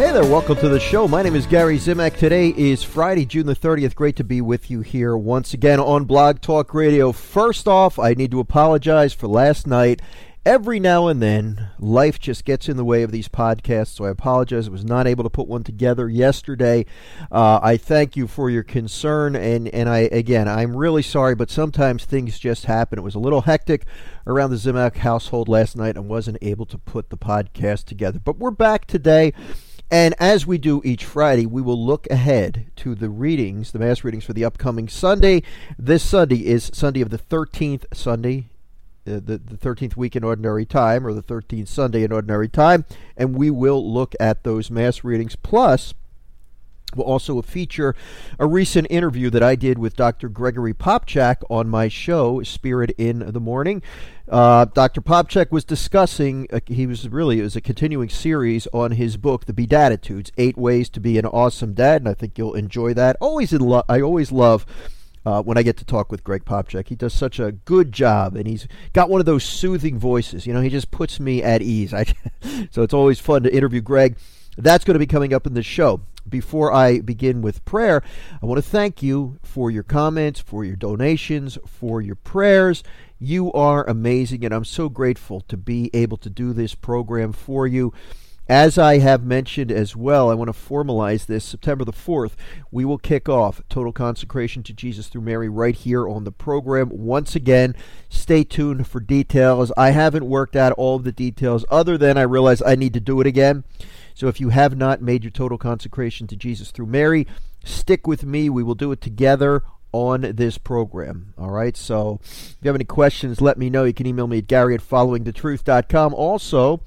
Hey there, welcome to the show. My name is Gary Zimak. Today is Friday, June the 30th. Great to be with you here once again on Blog Talk Radio. First off, I need to apologize for last night. Every now and then, life just gets in the way of these podcasts, so I apologize. I was not able to put one together yesterday. I thank you for your concern, and I'm really sorry, but sometimes things just happen. It was a little hectic around the Zimak household last night and wasn't able to put the podcast together. But we're back today. And as we do each Friday, we will look ahead to the readings, the Mass readings for the upcoming Sunday. This Sunday is Sunday of the 13th Sunday, the 13th week in Ordinary Time, or the 13th Sunday in Ordinary Time. And we will look at those Mass readings. Plus, we'll also feature a recent interview that I did with Dr. Gregory Popcak on my show, Spirit in the Morning. Dr. Popcak was discussing, it was a continuing series on his book, The Beatitudes, 8 Ways to Be an Awesome Dad, and I think you'll enjoy that. I always love when I get to talk with Greg Popcak. He does such a good job, and he's got one of those soothing voices. You know, he just puts me at ease. So it's always fun to interview Greg. That's going to be coming up in the show. Before I begin with prayer, I want to thank you for your comments, for your donations, for your prayers. You are amazing, and I'm so grateful to be able to do this program for you. As I have mentioned as well, I want to formalize this. September the 4th, we will kick off Total Consecration to Jesus Through Mary right here on the program. Once again, stay tuned for details. I haven't worked out all of the details other than I realize I need to do it again. So if you have not made your total consecration to Jesus through Mary, stick with me. We will do it together on this program. All right, so if you have any questions, let me know. You can email me at gary@followingthetruth.com. Also,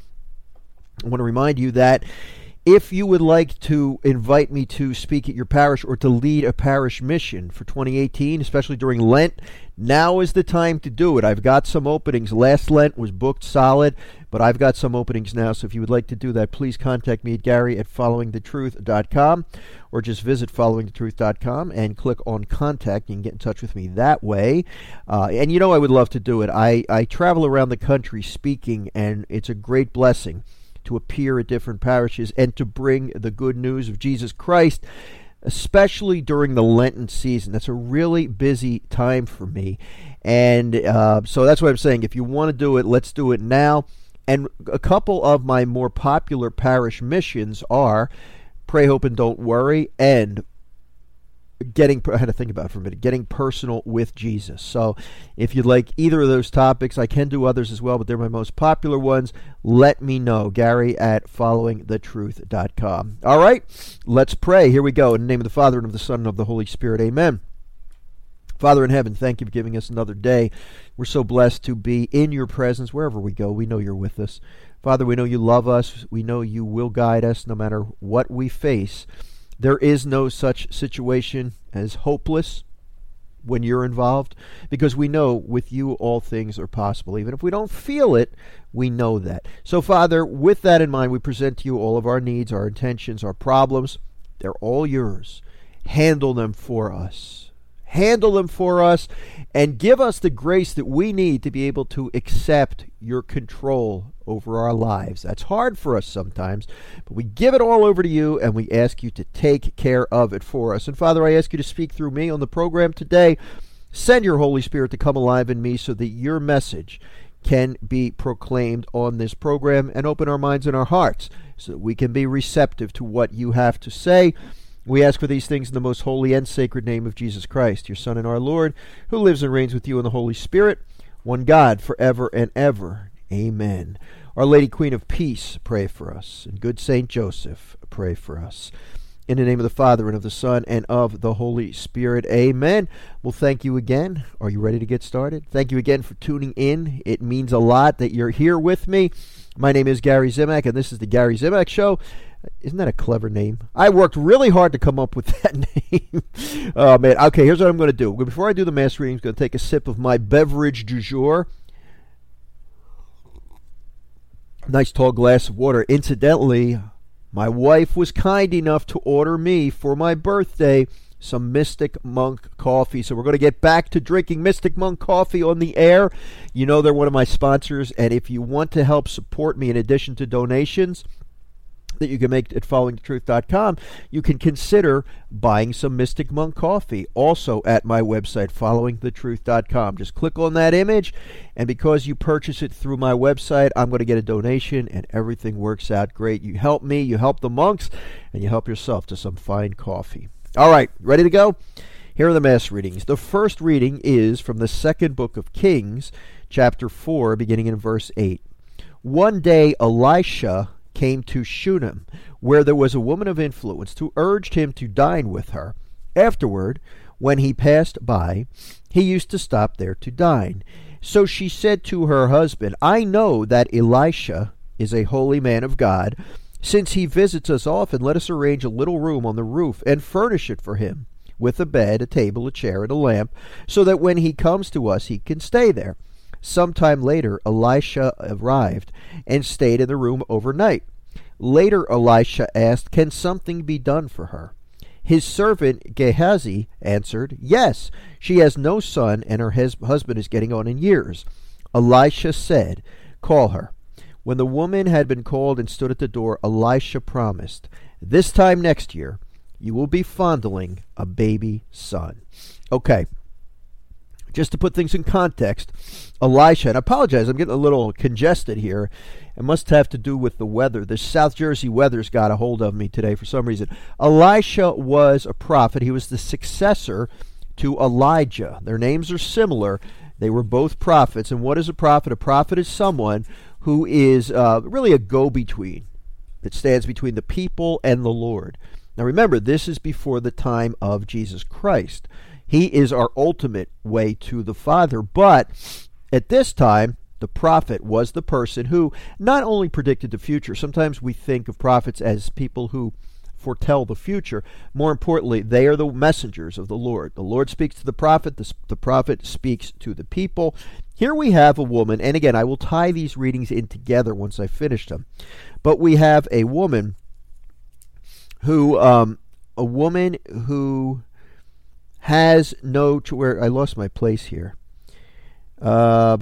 I want to remind you that if you would like to invite me to speak at your parish or to lead a parish mission for 2018, especially during Lent, now is the time to do it. I've got some openings. Last Lent was booked solid, but I've got some openings now. So if you would like to do that, please contact me at gary@followingthetruth.com or just visit followingthetruth.com and click on contact. You can get in touch with me that way. And you know I would love to do it. I travel around the country speaking, and it's a great blessing to appear at different parishes and to bring the good news of Jesus Christ, especially during the Lenten season. That's a really busy time for me. And so that's what I'm saying. If you want to do it, let's do it now. And a couple of my more popular parish missions are Pray, Hope, and Don't Worry, and I had to think about it for a minute, getting personal with Jesus. So if you'd like either of those topics, I can do others as well, but they're my most popular ones. Let me know, gary@followingthetruth.com. All right, let's pray. Here we go. In the name of the Father, and of the Son, and of the Holy Spirit. Amen. Father in heaven, thank you for giving us another day. We're so blessed to be in your presence wherever we go. We know you're with us. Father, we know you love us. We know you will guide us no matter what we face. There is no such situation as hopeless when you're involved, because we know with you all things are possible. Even if we don't feel it, we know that. So, Father, with that in mind, we present to you all of our needs, our intentions, our problems. They're all yours. Handle them for us. Handle them for us, and give us the grace that we need to be able to accept your control over our lives. That's hard for us sometimes, but we give it all over to you, and we ask you to take care of it for us. And Father, I ask you to speak through me on the program today. Send your Holy Spirit to come alive in me so that your message can be proclaimed on this program, and open our minds and our hearts so that we can be receptive to what you have to say. We ask for these things in the most holy and sacred name of Jesus Christ, your Son and our Lord, who lives and reigns with you in the Holy Spirit, one God, forever and ever. Amen. Our Lady Queen of Peace, pray for us. And good Saint Joseph, pray for us. In the name of the Father, and of the Son, and of the Holy Spirit. Amen. Well, thank you again. Are you ready to get started? Thank you again for tuning in. It means a lot that you're here with me. My name is Gary Zimak, and this is the Gary Zimak Show. Isn't that a clever name? I worked really hard to come up with that name. Oh, man. Okay, here's what I'm going to do. Before I do the Mass reading, I'm going to take a sip of my beverage du jour. Nice tall glass of water. Incidentally, my wife was kind enough to order me for my birthday some Mystic Monk coffee. So we're going to get back to drinking Mystic Monk coffee on the air. You know they're one of my sponsors, and if you want to help support me in addition to donations, that you can make at followingthetruth.com, you can consider buying some Mystic Monk coffee also at my website, followingthetruth.com. Just click on that image, and because you purchase it through my website, I'm going to get a donation, and everything works out great. You help me, you help the monks, and you help yourself to some fine coffee. All right, ready to go? Here are the Mass readings. The first reading is from the second book of Kings, chapter 4, beginning in verse 8. One day Elisha came to Shunem, where there was a woman of influence, who urged him to dine with her. Afterward, when he passed by, he used to stop there to dine. So she said to her husband, I know that Elisha is a holy man of God. Since he visits us often, let us arrange a little room on the roof and furnish it for him, with a bed, a table, a chair, and a lamp, so that when he comes to us, he can stay there. Sometime later, Elisha arrived and stayed in the room overnight. Later, Elisha asked, can something be done for her? His servant Gehazi answered, yes, she has no son, and her husband is getting on in years. Elisha said, call her. When the woman had been called and stood at the door, Elisha promised, this time next year, you will be fondling a baby son. Okay. Just to put things in context, Elisha, and I apologize, I'm getting a little congested here. It must have to do with the weather. The South Jersey weather's got a hold of me today for some reason. Elisha was a prophet. He was the successor to Elijah. Their names are similar. They were both prophets. And what is a prophet? A prophet is someone who is really a go-between. It stands between the people and the Lord. Now remember, this is before the time of Jesus Christ. He is our ultimate way to the Father. But at this time, the prophet was the person who not only predicted the future. Sometimes we think of prophets as people who foretell the future. More importantly, they are the messengers of the Lord. The Lord speaks to the prophet. The prophet speaks to the people. Here we have a woman, and again, I will tie these readings in together once I finish them. But we have a woman who has no, where I lost my place here. There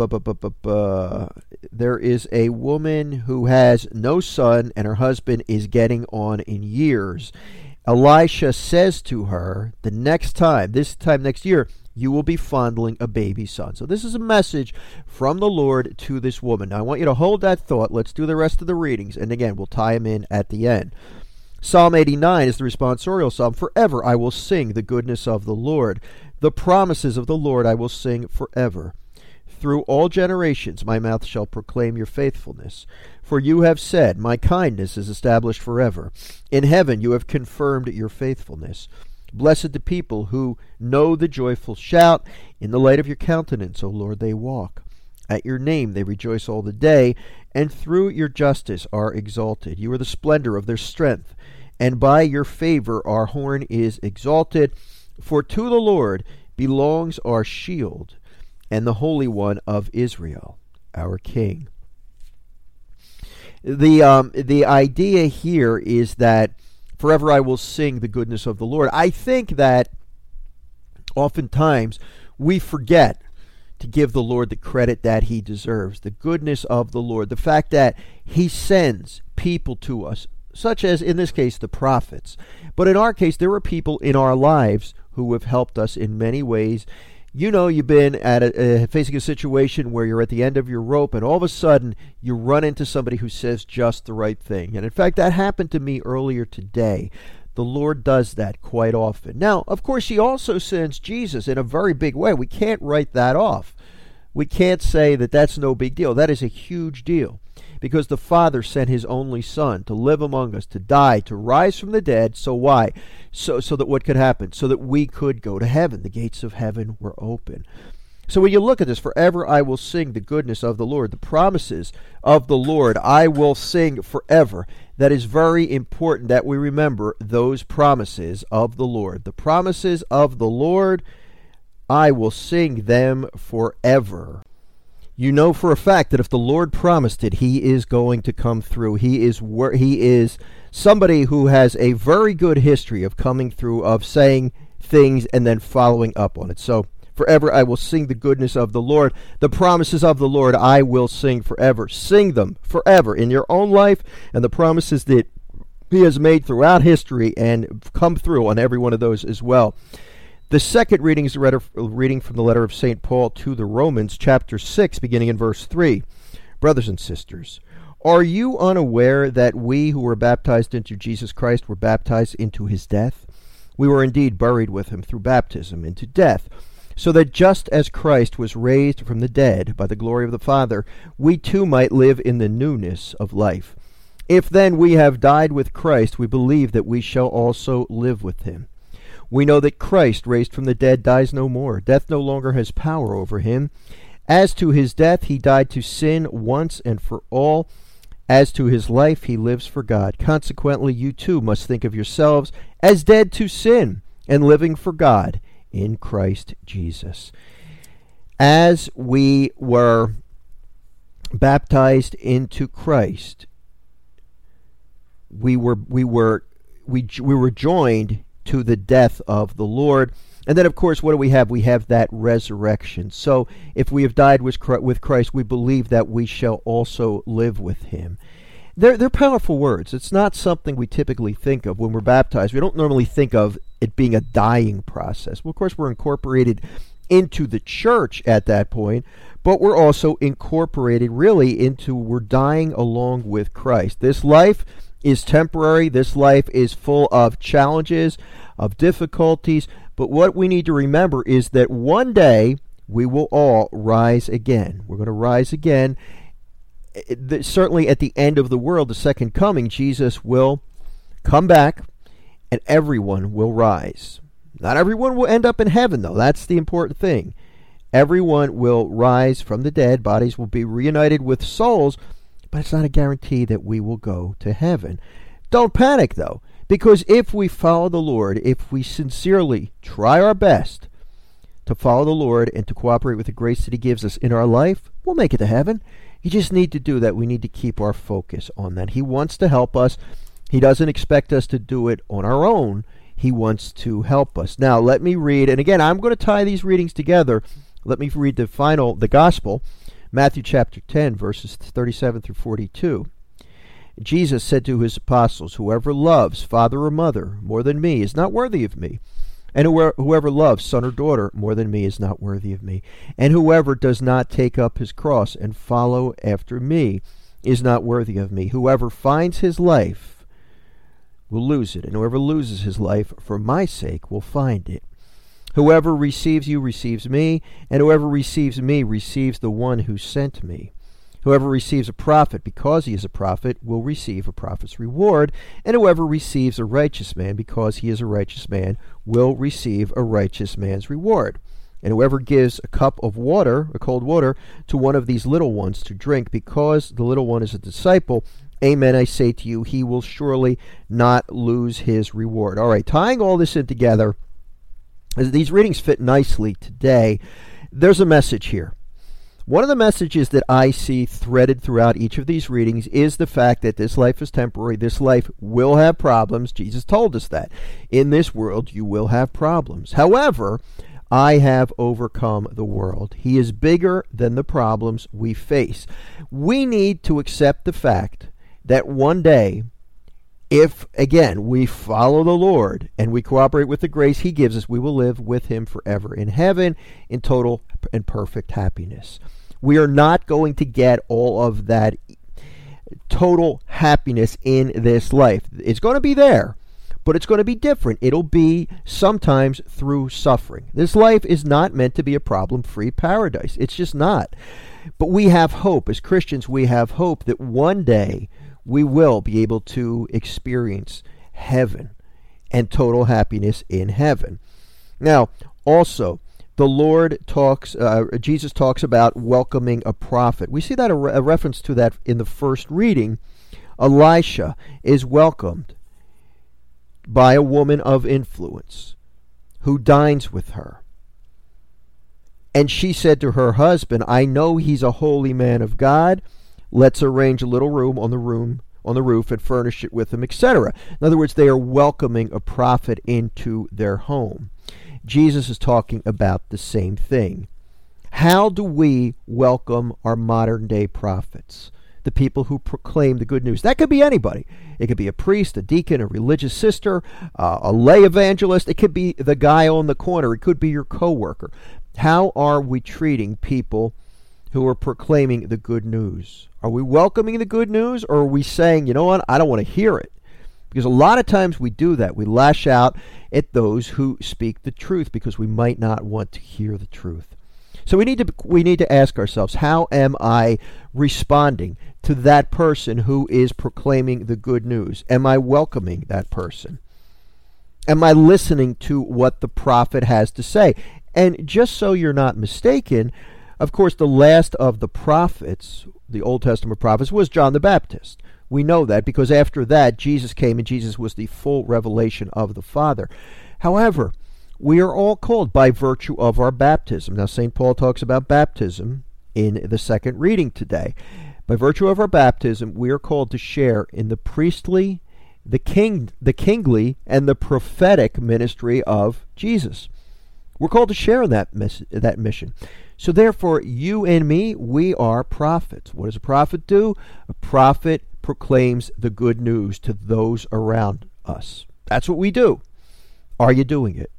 is a woman who has no son, and her husband is getting on in years. Elisha says to her, this time next year, you will be fondling a baby son. So this is a message from the Lord to this woman. Now I want you to hold that thought. Let's do the rest of the readings, and again, we'll tie them in at the end. Psalm 89 is the responsorial psalm. Forever I will sing the goodness of the Lord. The promises of the Lord I will sing forever. Through all generations my mouth shall proclaim your faithfulness. For you have said, my kindness is established forever. In heaven you have confirmed your faithfulness. Blessed the people who know the joyful shout. In the light of your countenance, O Lord, they walk. At your name they rejoice all the day, and through your justice are exalted. You are the splendor of their strength, and by your favor our horn is exalted. For to the Lord belongs our shield, and the Holy One of Israel, our King. The idea here is that forever I will sing the goodness of the Lord. I think that oftentimes we forget to give the Lord the credit that he deserves. The goodness of the Lord, the fact that he sends people to us, such as in this case the prophets. But in our case, there are people in our lives who have helped us in many ways. You know, you've been facing a situation where you're at the end of your rope, and all of a sudden you run into somebody who says just the right thing. And in fact, that happened to me earlier today. The Lord does that quite often. Now, of course, he also sends Jesus in a very big way. We can't write that off. We can't say that that's no big deal. That is a huge deal, because the Father sent his only Son to live among us, to die, to rise from the dead. So why? So that what could happen? So that we could go to heaven. The gates of heaven were open. So when you look at this, forever I will sing the goodness of the Lord. The promises of the Lord I will sing forever. That is very important that we remember those promises of the Lord. The promises of the Lord, I will sing them forever. You know for a fact that if the Lord promised it, he is going to come through. He is somebody who has a very good history of coming through, of saying things and then following up on it. So forever I will sing the goodness of the Lord. The promises of the Lord I will sing forever. Sing them forever in your own life, and the promises that He has made throughout history and come through on every one of those as well. The second reading is a reading from the letter of St. Paul to the Romans, chapter 6, beginning in verse 3. Brothers and sisters, are you unaware that we who were baptized into Jesus Christ were baptized into his death? We were indeed buried with him through baptism into death, so that just as Christ was raised from the dead by the glory of the Father, we too might live in the newness of life. If then we have died with Christ, we believe that we shall also live with him. We know that Christ, raised from the dead, dies no more. Death no longer has power over him. As to his death, he died to sin once and for all. As to his life, he lives for God. Consequently, you too must think of yourselves as dead to sin and living for God in Christ Jesus. As we were baptized into Christ, we were joined to the death of the Lord. And then, of course, what do we have? We have that resurrection. So if we have died with Christ, we believe that we shall also live with him. They're powerful words. It's not something we typically think of when we're baptized. We don't normally think of it being a dying process. Well, of course, we're incorporated into the church at that point, but we're also incorporated really into, we're dying along with Christ. This life is temporary. This life is full of challenges, of difficulties, but what we need to remember is that one day we will all rise again. We're going to rise again. Certainly at the end of the world, the second coming, Jesus will come back and everyone will rise. Not everyone will end up in heaven, though. That's the important thing. Everyone will rise from the dead. Bodies will be reunited with souls, but it's not a guarantee that we will go to heaven. Don't panic, though, because if we follow the Lord, if we sincerely try our best to follow the Lord and to cooperate with the grace that he gives us in our life, we'll make it to heaven. You just need to do that. We need to keep our focus on that. He wants to help us. He doesn't expect us to do it on our own. He wants to help us. Now, let me read, and again, I'm going to tie these readings together. Let me read the gospel, Matthew chapter 10, verses 37 through 42. Jesus said to his apostles, "Whoever loves father or mother more than me is not worthy of me. And whoever loves son or daughter more than me is not worthy of me. And whoever does not take up his cross and follow after me is not worthy of me. Whoever finds his life will lose it, and whoever loses his life for my sake will find it. Whoever receives you receives me, and whoever receives me receives the one who sent me. Whoever receives a prophet because he is a prophet will receive a prophet's reward, and whoever receives a righteous man because he is a righteous man will receive a righteous man's reward. And whoever gives a cup of water, a cold water, to one of these little ones to drink because the little one is a disciple, amen, I say to you, he will surely not lose his reward." All right, tying all this in together, as these readings fit nicely today, there's a message here. One of the messages that I see threaded throughout each of these readings is the fact that this life is temporary. This life will have problems. Jesus told us that. In this world, you will have problems. However, I have overcome the world. He is bigger than the problems we face. We need to accept the fact that one day, if, again, we follow the Lord and we cooperate with the grace he gives us, we will live with him forever in heaven in total and perfect happiness. We are not going to get all of that total happiness in this life. It's going to be there, but it's going to be different. It'll be sometimes through suffering. This life is not meant to be a problem-free paradise. It's just not. But we have hope. As Christians, we have hope that one day we will be able to experience heaven and total happiness in heaven. Now, also, the Lord talks, Jesus talks about welcoming a prophet. We see that a reference to that in the first reading. Elisha is welcomed by a woman of influence who dines with her. And she said to her husband, "I know he's a holy man of God. Let's arrange a little room on the roof and furnish it with him," etc. In other words, they are welcoming a prophet into their home. Jesus is talking about the same thing. How do we welcome our modern day prophets? the people who proclaim the good news. That could be anybody. It could be a priest, a deacon, a religious sister, a lay evangelist. It could be the guy on the corner. It could be your coworker. How are we treating people who are proclaiming the good news? Are we welcoming the good news, or are we saying, you know what, I don't want to hear it? Because a lot of times we do that. We lash out at those who speak the truth because we might not want to hear the truth. So we need to ask ourselves, how am I responding to that person who is proclaiming the good news? Am I welcoming that person? Am I listening to what the prophet has to say? And just so you're not mistaken, of course, the last of the prophets, the Old Testament prophets, was John the Baptist. We know that because after that, Jesus came, and Jesus was the full revelation of the Father. However, we are all called by virtue of our baptism. Now, St. Paul talks about baptism in the second reading today. By virtue of our baptism, we are called to share in the priestly, the kingly, and the prophetic ministry of Jesus. We're called to share in that mission. So therefore, you and me, we are prophets. What does a prophet do? A prophet proclaims the good news to those around us. That's what we do. Are you doing it?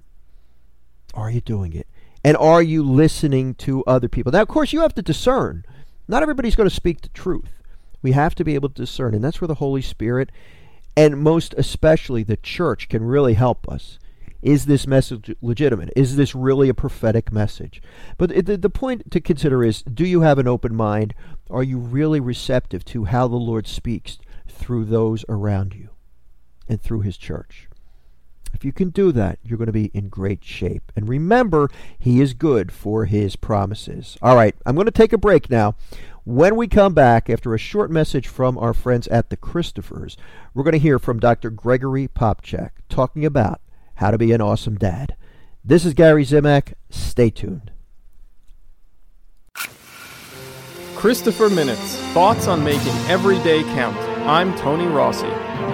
Are you doing it? And are you listening to other people? Now, of course, you have to discern. Not everybody's going to speak the truth. We have to be able to discern, and that's where the Holy Spirit, and most especially the church, can really help us. Is this message legitimate? Is this really a prophetic message? But the point to consider is, do you have an open mind? Are you really receptive to how the Lord speaks through those around you and through His church? If you can do that, you're going to be in great shape. And remember, He is good for His promises. All right, I'm going to take a break now. When we come back, after a short message from our friends at the Christophers, we're going to hear from Dr. Gregory Popcak talking about how to be an awesome dad. This is Gary Zimak. Stay tuned. Christopher Minutes, thoughts on making every day count. I'm Tony Rossi.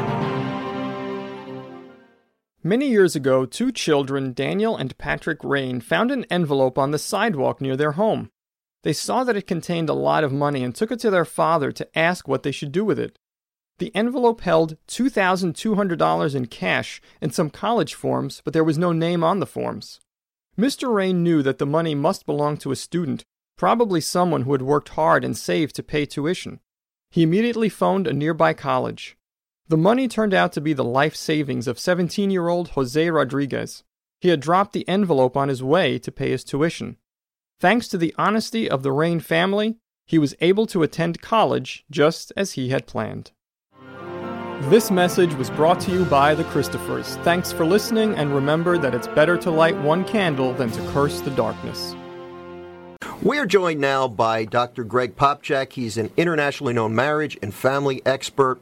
Many years ago, two children, Daniel and Patrick Rain, found an envelope on the sidewalk near their home. They saw that it contained a lot of money and took it to their father to ask what they should do with it. The envelope held $2,200 in cash and some college forms, but there was no name on the forms. Mr. Rain knew that the money must belong to a student, probably someone who had worked hard and saved to pay tuition. He immediately phoned a nearby college. The money turned out to be the life savings of 17-year-old Jose Rodriguez. He had dropped the envelope on his way to pay his tuition. Thanks to the honesty of the Rain family, he was able to attend college just as he had planned. This message was brought to you by the Christophers. Thanks for listening, and remember that it's better to light one candle than to curse the darkness. We're joined now by Dr. Greg Popcak. He's an internationally known marriage and family expert,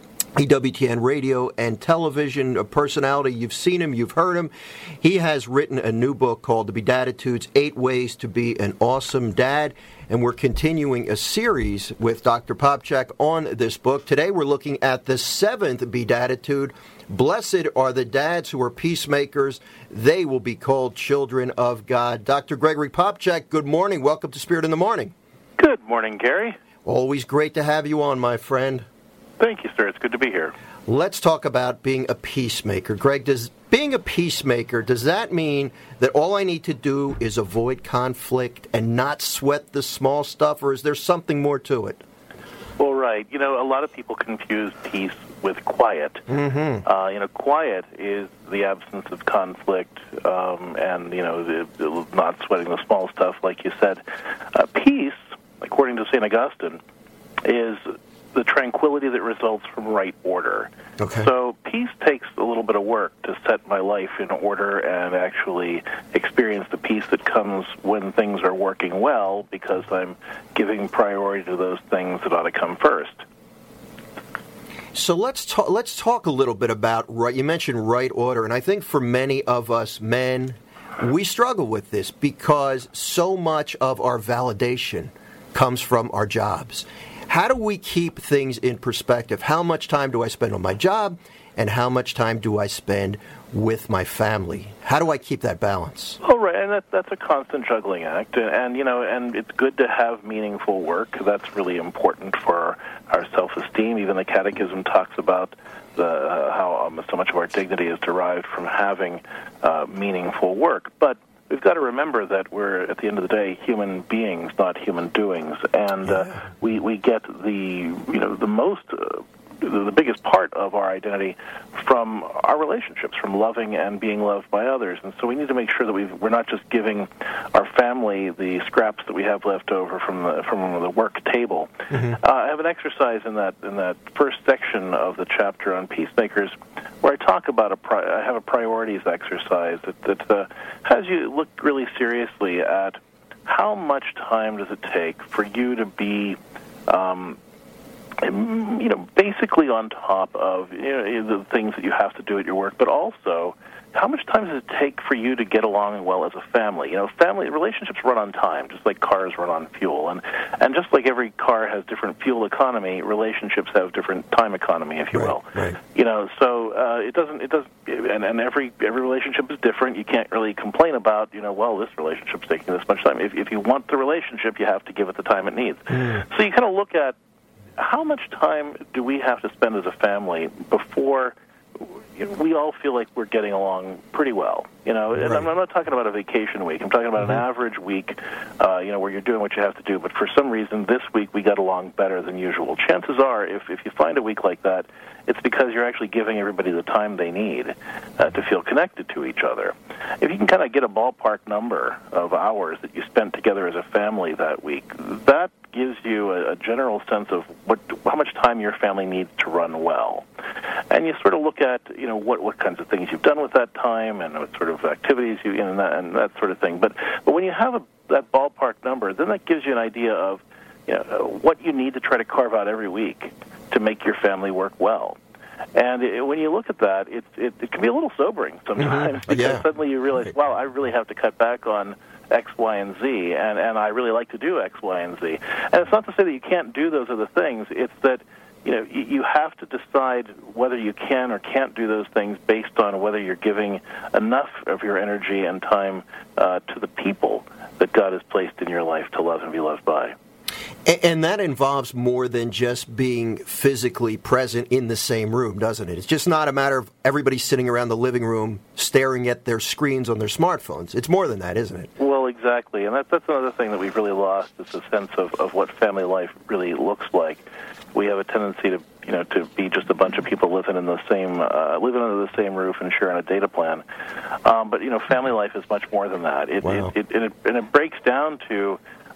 EWTN radio and television personality. You've seen him, you've heard him. He has written a new book called The Bedatitudes, 8 Ways to Be an Awesome Dad. And we're continuing a series with Dr. Popcak on this book. Today we're looking at the 7th Beatitude. Blessed are the dads who are peacemakers. They will be called children of God. Dr. Gregory Popcak, good morning. Welcome to Spirit in the Morning. Good morning, Gary. Always great to have you on, my friend. Thank you, sir. It's good to be here. Let's talk about being a peacemaker. Greg, being a peacemaker, does that mean that all I need to do is avoid conflict and not sweat the small stuff, or is there something more to it? Well, right. You know, a lot of people confuse peace with quiet. Mm-hmm. Quiet is the absence of conflict and, the not sweating the small stuff, like you said. Peace, according to St. Augustine, is the tranquility that results from right order. Okay. So peace takes a little bit of work to set my life in order and actually experience the peace that comes when things are working well, because I'm giving priority to those things that ought to come first. So let's talk a little bit about right. You mentioned right order, and I think for many of us men, we struggle with this because so much of our validation comes from our jobs. How do we keep things in perspective? How much time do I spend on my job, and how much time do I spend with my family? How do I keep that balance? Oh, right, and that's a constant juggling act, and it's good to have meaningful work. That's really important for our self-esteem. Even the Catechism talks about how so much of our dignity is derived from having meaningful work. But we've got to remember that we're, at the end of the day, human beings, not human doings, and we get the biggest part of our identity from our relationships, from loving and being loved by others. And so we need to make sure that we're not just giving our family the scraps that we have left over from the work table. Mm-hmm. I have an exercise in that first section of the chapter on peacemakers where I talk about I have a priorities exercise that has you look really seriously at how much time does it take for you to be basically on top of the things that you have to do at your work, but also how much time does it take for you to get along well as a family? Family relationships run on time, just like cars run on fuel, and just like every car has different fuel economy, relationships have different time economy, if you will. Right. So it doesn't, and every relationship is different. You can't really complain about, well, this relationship's taking this much time. If you want the relationship, you have to give it the time it needs. So you kind of look at how much time do we have to spend as a family before we all feel like we're getting along pretty well? And I'm not talking about a vacation week. I'm talking about an average week, where you're doing what you have to do. But for some reason, this week we got along better than usual. Chances are, if you find a week like that, it's because you're actually giving everybody the time they need to feel connected to each other. If you can kind of get a ballpark number of hours that you spent together as a family that week, that gives you a general sense of how much time your family needs to run well. And you sort of look at, what kinds of things you've done with that time and what sort of activities and that sort of thing. But when you have that ballpark number, then that gives you an idea of what you need to try to carve out every week to make your family work well. And when you look at that, it can be a little sobering sometimes because suddenly you realize, wow, I really have to cut back on X, Y, and Z, and I really like to do X, Y, and Z. And it's not to say that you can't do those other things. It's that you have to decide whether you can or can't do those things based on whether you're giving enough of your energy and time to the people that God has placed in your life to love and be loved by. And that involves more than just being physically present in the same room, doesn't it? It's just not a matter of everybody sitting around the living room staring at their screens on their smartphones. It's more than that, isn't it? Well, exactly. And that's another thing that we've really lost is a sense of what family life really looks like. We have a tendency to be just a bunch of people living under the same roof and sharing a data plan. But family life is much more than that. It breaks down to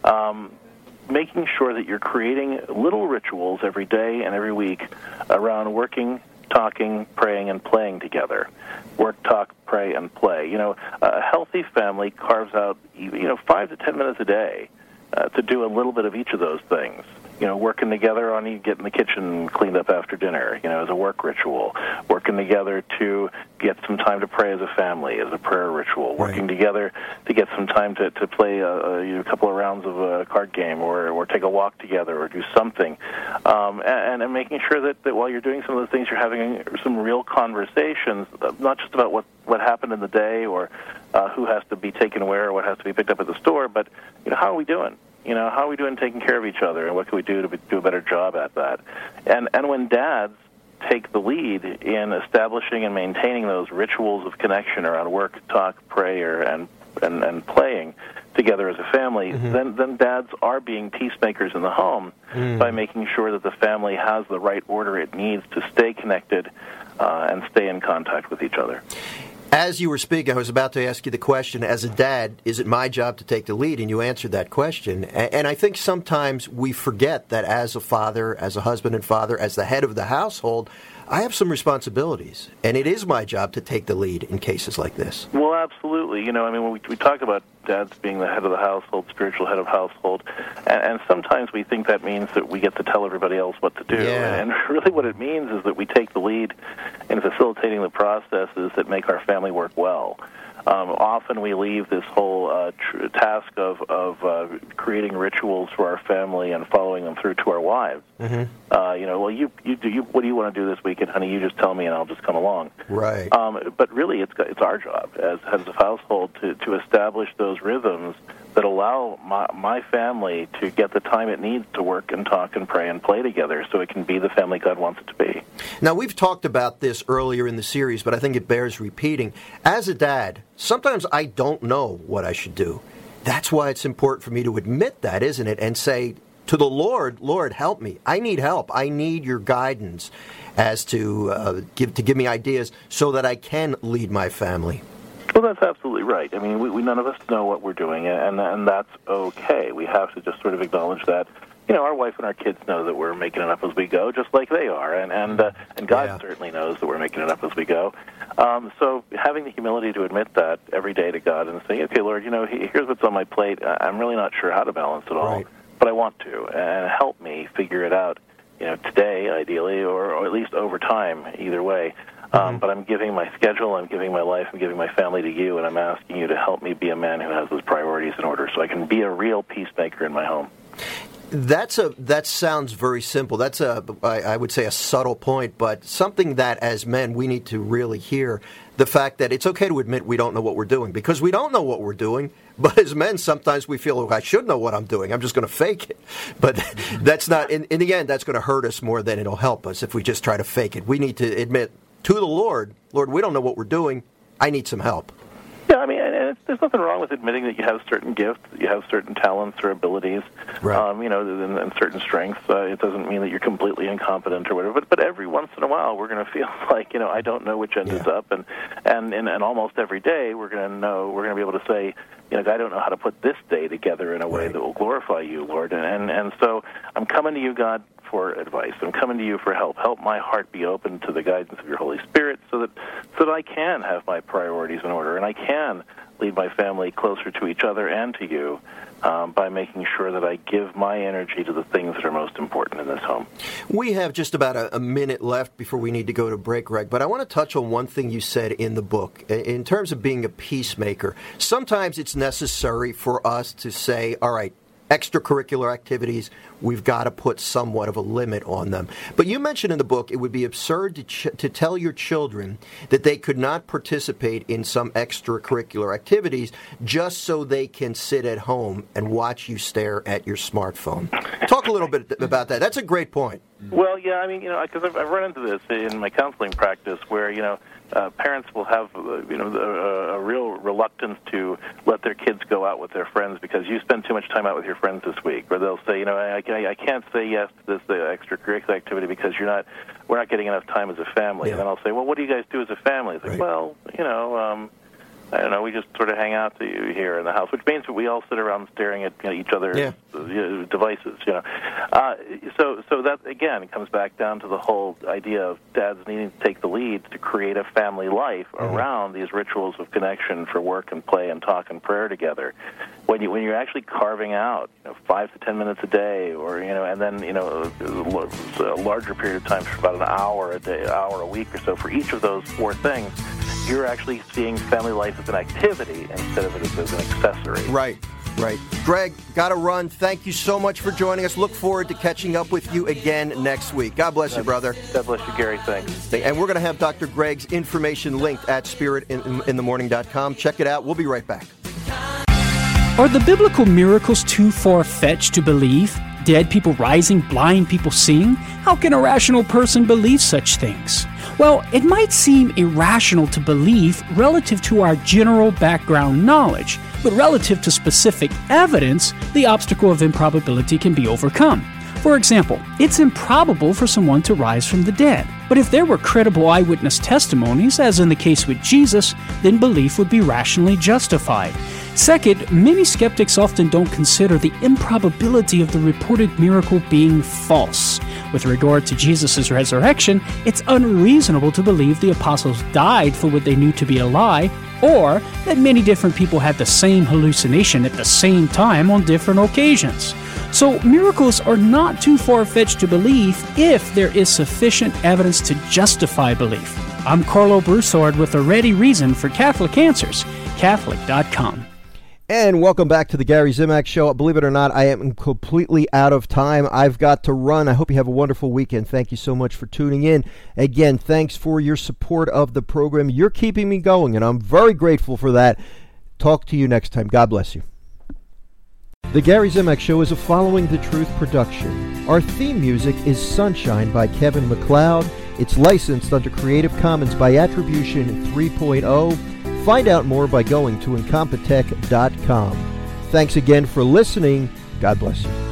making sure that you're creating little rituals every day and every week around working, talking, praying, and playing together. Work, talk, pray, and play. A healthy family carves out 5 to 10 minutes a day to do a little bit of each of those things. Working together on getting the kitchen cleaned up after dinner, as a work ritual. Working together to get some time to pray as a family, as a prayer ritual. Working together to get some time to play a couple of rounds of a card game or take a walk together or do something. And making sure that while you're doing some of those things, you're having some real conversations, not just about what happened in the day or who has to be taken where or what has to be picked up at the store, but how are we doing? How are we doing taking care of each other, and what can we do to do a better job at that? And when dads take the lead in establishing and maintaining those rituals of connection around work, talk, prayer, and playing together as a family, then dads are being peacemakers in the home by making sure that the family has the right order it needs to stay connected and stay in contact with each other. As you were speaking, I was about to ask you the question, as a dad, is it my job to take the lead? And you answered that question. And I think sometimes we forget that as a father, as a husband and father, as the head of the household, I have some responsibilities. And it is my job to take the lead in cases like this. Well, absolutely. When we talk about Dad's being the head of the household, spiritual head of household, and sometimes we think that means that we get to tell everybody else what to do. Yeah. And really what it means is that we take the lead in facilitating the processes that make our family work well. Often we leave this whole task of creating rituals for our family and following them through to our wives. Mm-hmm. Well, you what do you want to do this weekend, honey? You just tell me, and I'll just come along. Right. But really, it's our job as heads of household to establish those rhythms that allow my family to get the time it needs to work and talk and pray and play together so it can be the family God wants it to be. Now, we've talked about this earlier in the series, but I think it bears repeating. As a dad, sometimes I don't know what I should do. That's why it's important for me to admit that, isn't it? And say to the Lord, Lord, help me. I need help. I need your guidance as to give me ideas so that I can lead my family. Well, that's absolutely right. I mean, we none of us know what we're doing, and that's okay. We have to just sort of acknowledge that. Our wife and our kids know that we're making it up as we go, just like they are, and God certainly knows that we're making it up as we go. So having the humility to admit that every day to God and say, okay, Lord, here's what's on my plate. I'm really not sure how to balance it all, but I want to, and help me figure it out. Today, ideally, or at least over time, either way. But I'm giving my schedule, I'm giving my life, I'm giving my family to you, and I'm asking you to help me be a man who has those priorities in order so I can be a real peacemaker in my home. That sounds very simple. That's I would say a subtle point, but something that as men we need to really hear. The fact that it's okay to admit we don't know what we're doing, because we don't know what we're doing. But as men, sometimes we feel, I should know what I'm doing. I'm just going to fake it. But that's not, in the end, that's going to hurt us more than it'll help us if we just try to fake it. We need to admit to the Lord, we don't know what we're doing. I need some help. Yeah, I mean, and there's nothing wrong with admitting that you have certain gifts, that you have certain talents or abilities, and certain strengths. It doesn't mean that you're completely incompetent or whatever. But every once in a while, we're going to feel like, I don't know which end is up, and almost every day, we're going to be able to say, I don't know how to put this day together in a way that will glorify you, Lord. And so I'm coming to you, God, for advice. I'm coming to you for help. Help my heart be open to the guidance of your Holy Spirit so that I can have my priorities in order and I can lead my family closer to each other and to you by making sure that I give my energy to the things that are most important in this home. We have just about a minute left before we need to go to break, Greg, but I want to touch on one thing you said in the book. In terms of being a peacemaker, sometimes it's necessary for us to say, all right, extracurricular activities, we've got to put somewhat of a limit on them. But you mentioned in the book it would be absurd to tell your children that they could not participate in some extracurricular activities just so they can sit at home and watch you stare at your smartphone. Talk a little bit about that. That's a great point. Well, yeah, I mean, because I've run into this in my counseling practice where, parents will have, a real reluctance to let their kids go out with their friends because you spend too much time out with your friends this week. Or they'll say, I can't say yes to this extracurricular activity because we're not getting enough time as a family. Yeah. And then I'll say, well, what do you guys do as a family? It's like, well, I don't know, we just sort of hang out here in the house, which means that we all sit around staring at each other's devices. So that, again, comes back down to the whole idea of dads needing to take the lead to create a family life around these rituals of connection for work and play and talk and prayer together. When you're actually carving out 5 to 10 minutes a day, or and then a larger period of time for about an hour a day, hour a week or so for each of those 4 things, you're actually seeing family life as an activity instead of it as an accessory. Right. Greg, got to run. Thank you so much for joining us. Look forward to catching up with you again next week. God bless you, brother. God bless you, Gary. Thanks. And we're going to have Dr. Greg's information linked at spiritinthemorning.com. Check it out. We'll be right back. Are the biblical miracles too far-fetched to believe? Dead people rising, blind people seeing? How can a rational person believe such things? Well, it might seem irrational to believe relative to our general background knowledge, but relative to specific evidence, the obstacle of improbability can be overcome. For example, it's improbable for someone to rise from the dead. But if there were credible eyewitness testimonies, as in the case with Jesus, then belief would be rationally justified. Second, many skeptics often don't consider the improbability of the reported miracle being false. With regard to Jesus' resurrection, it's unreasonable to believe the apostles died for what they knew to be a lie, or that many different people had the same hallucination at the same time on different occasions. So miracles are not too far-fetched to believe if there is sufficient evidence to justify belief. I'm Carlo Broussard with a ready reason for Catholic Answers, Catholic.com. And welcome back to the Gary Zimak Show. Believe it or not, I am completely out of time. I've got to run. I hope you have a wonderful weekend. Thank you so much for tuning in. Again, thanks for your support of the program. You're keeping me going, and I'm very grateful for that. Talk to you next time. God bless you. The Gary Zimak Show is a Following the Truth production. Our theme music is Sunshine by Kevin MacLeod. It's licensed under Creative Commons by Attribution 3.0. Find out more by going to Incompetech.com. Thanks again for listening. God bless you.